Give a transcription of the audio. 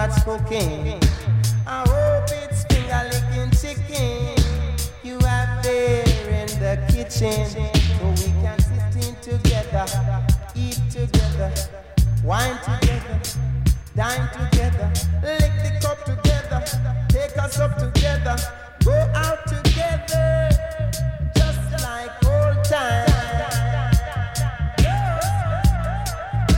what's cooking. I hope it's finger-licking chicken you have there in the kitchen, so we can sit in together, eat together, wine together, dine together, lick the cup together, take us up together, go out together, just like old times.